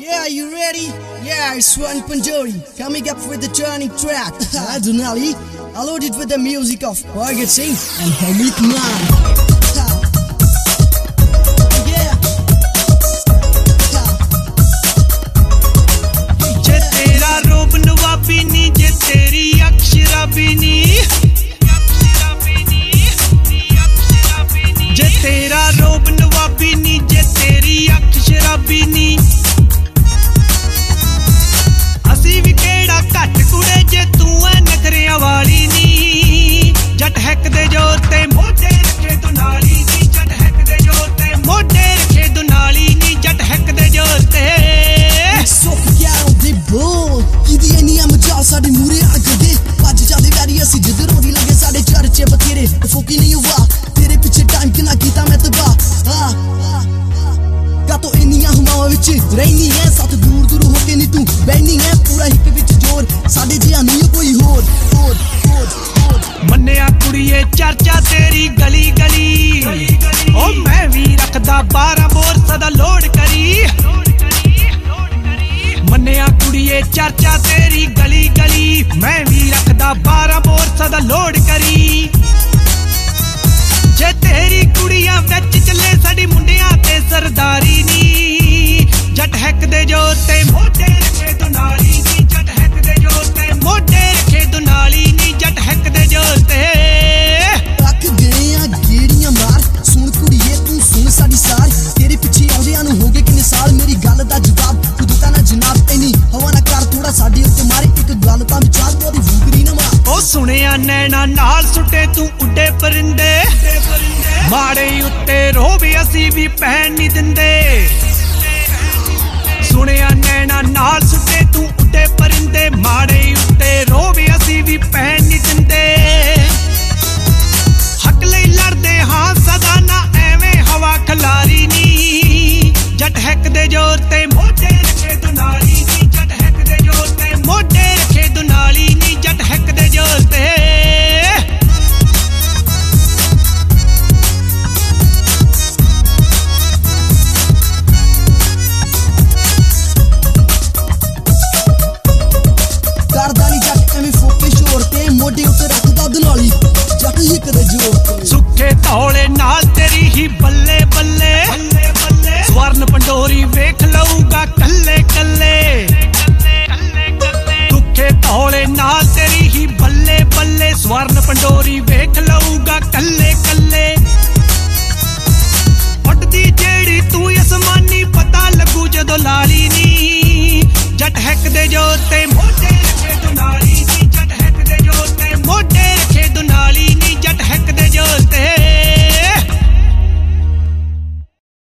Yeah, you ready? Yeah, it's Swan Panjori coming up with the turning track. Adonali, I loaded with the music of Bhagat Singh and Hamid Man. ਸਾਡੇ ਮੂਰੇ ਅੱਗੇ ਦੇ ਭੱਜ ਜਾਂਦੇ very ਅਸੀਂ ਜਿੱਧਰੋਂ ਦੀ ਲੱਗੇ ਸਾਡੇ ਚਰਚੇ ਬਥੇਰੇ ਫੋਕੀ ਨਹੀਂ ਹੁਆ ਤੇਰੇ ਪਿੱਛੇ ਟਾਈਮ ਕਿੰਨਾ ਕੀਤਾ ਮੈਂ ਤਬਾਹ ਕਾਤੋਂ ਇੰਨੀਆਂ ਹਵਾਵਾਂ ਵਿੱਚ ਰਹਿਨੀ ਐ ਸੱਤ ਦੂਰ ਦੂਰ ਹੋ ਕੇ ਨਹੀਂ ਤੂੰ ਬੈਣੀ ਐ ਪੂਰਾ ਹਿੱਕ ਵਿੱਚ ਜ਼ੋਰ ਸਾਡੇ ਜਿਹਾ ਨਹੀਂ ਕੋਈ ਹੋਰ ਮੰਨਿਆ ਕੁੜੀਏ ਚਰਚਾ ਤੇਰੀ ਗਲੀ ਗਲੀ ਓ ਮੈਂ ਵੀ ਰੱਖਦਾ 12 ਬੋਰ ਸਦਾ ਲੋਡ ਕਰੀ ਮੰਨਿਆ ਕੁੜੀਏ ਚਰਚਾ ਤੇਰੀ ਗਲੀ ਗਲੀ ਮੈਂ ਵੀ ਰੱਖਦਾ 12 ਬੋਰ ਸਦਾ ਲੋਡ ਕਰੀ ਜੇ ਤੇਰੀ ਕੁੜੀਆਂ ਵਿੱਚ ਚੱਲੇ ਸਾਡੀ ਮੁੰਡਿਆਂ ਤੇ ਸਰਦਾਰੀ ਨੀ ਜੱਟ ਹੈਕ ਦੇ ਜੋ ਤੇ ਮੋਢੇ ਰੱਖੇ ਦੁਨਾਲੀ ਨੀ ਜੱਟ ਹੈਕ ਦੇ ਜੋ ਤੇ ਮੋਢੇ ਰੱਖੇ ਦੁਨਾਲੀ ਨੀ ਜੱਟ ਹੈਕ ਦੇ ਜੋ ਤੇ ਰੱਖ ਗਏ ਆ ਗੇੜੀਆਂ ਮਾਰ ਸੁਣ ਕੁੜੀਏ ਤੂੰ ਸੁਣ ਸਾਡੀ ਸਾਰ ਤੇਰੇ ਪਿੱਛੇ ਆਉਂਦਿਆਂ ਨੂੰ ਹੋ ਗਏ ਕਿੰਨੇ ਸਾਲ ਮੇਰੀ ਗੱਲ ਦਾ ਜਵਾਬ ਤੂੰ ਦਿੱਤਾ ਨਾ ਜਨਾਬ ਐਨੀ ਹਵਾ ਨਾ ਕਰ ਥੋੜਾ ਸਾਡੇ ਉੱਤੇ ਮਾਰੇ ਇੱਕ ਗੱਲ ਤਾਂ ਵਿਚਾਰ ਤੂੰ ਉਹਦੀ ਵੂਗਰੀ ਨਾ ਮਾਰ ਉਹ ਸੁਣਿਆ ਨੈਣਾ ਨਾਲ ਸੁੱਟੇ ਤੂੰ ਉੱਡੇ ਪਰਿੰਦੇ ਮਾੜੇ ਉੱਤੇ ਰੋਬ ਅਸੀਂ ਵੀ ਪੈਣ ਨਹੀਂ ਦਿੰਦੇ ਸੁਣਿਆ ਨੈਣਾ ਨਾਲ ਸੁੱਟੇ ਤੂੰ ਉੱਡੇ ਪਰਿੰਦੇ ਮਾੜੇ ਉੱਤੇ ਰੋਬ ਅਸੀਂ ਵੀ ਪੈਣ ਨਹੀਂ ਦਿੰਦੇ ਹੱਕ ਲਈ ਲੜਦੇ ਹਾਂ ਸਦਾ ਨਾ ਐਵੇਂ ਹਵਾ ਖਲਾਰੀ ਨੀ ਜੱਟ ਹੈਕ ਦੇ ਜ਼ੋਰ ਤੇ ਮੋਢੇ ਰੱਖੇ ਦੁਨਾਲੀ ਨੀ ਜੱਟ ਹੈਕ ਦੇ ਜ਼ੋਰ ਤੇ ਮੋਢੇ ਰੱਖੇ ਦੁਨਾਲੀ ਨੀ ਜੱਟ ਹੈਕ ਦੇ ਜ਼ੋਰ ਤੇ ਮੋਢੇ ਉੱਤੇ ਰੱਖਦਾ ਦੁਨਾਲੀ ਜੱਟ ਹਿੱਕ ਦੇ ਜ਼ੋਰ ਤੇ ਸੁੱਖੇ ਧੌਲੇ ਨਾਲ ਤੇਰੀ ਹੀ ਬੱਲੇ ਬੱਲੇ ਸਵਰਨ ਪੰਡੋਰੀ ਵੇਖ ਲਊਗਾ ਕੱਲੇ ਕੱਲੇ ਸੁੱਖੇ ਧੌਲੇ ਨਾਲ ਤੇਰੀ ਹੀ ਬੱਲੇ ਬੱਲੇ ਸਵਰਨ ਪੰਡੋਰੀ ਵੇਖ ਲਊਗਾ ਕੱਲੇ ਕੱਲੇ ਉੱਡਦੀ ਜਿਹੜੀ ਤੂੰ ਅਸਮਾਨੀ